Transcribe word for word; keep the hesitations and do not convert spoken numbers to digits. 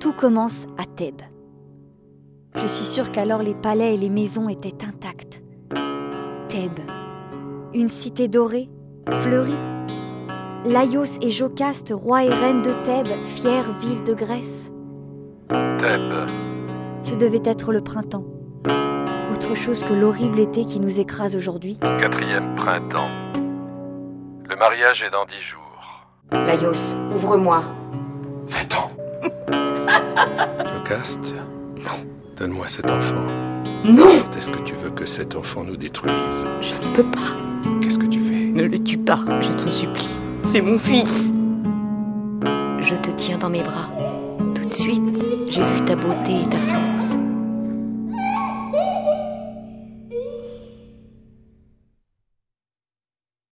tout commence à Thèbes. Je suis sûre qu'alors les palais et les maisons étaient intacts. Thèbes, une cité dorée, fleurie. Laïos et Jocaste, rois et reines de Thèbes, fière ville de Grèce. Thèbes. Ce devait être le printemps. Autre chose que l'horrible été qui nous écrase aujourd'hui. Quatrième printemps. Le mariage est dans dix jours. Laïos, ouvre-moi. Vingt ans. Jocaste. Non. Donne-moi cet enfant. Non. Est-ce que tu veux que cet enfant nous détruise? Je ne peux pas. Qu'est-ce que tu fais? Ne le tue pas, je te supplie. C'est mon fils. Je te tiens dans mes bras. Tout de suite, j'ai vu ta beauté et ta force.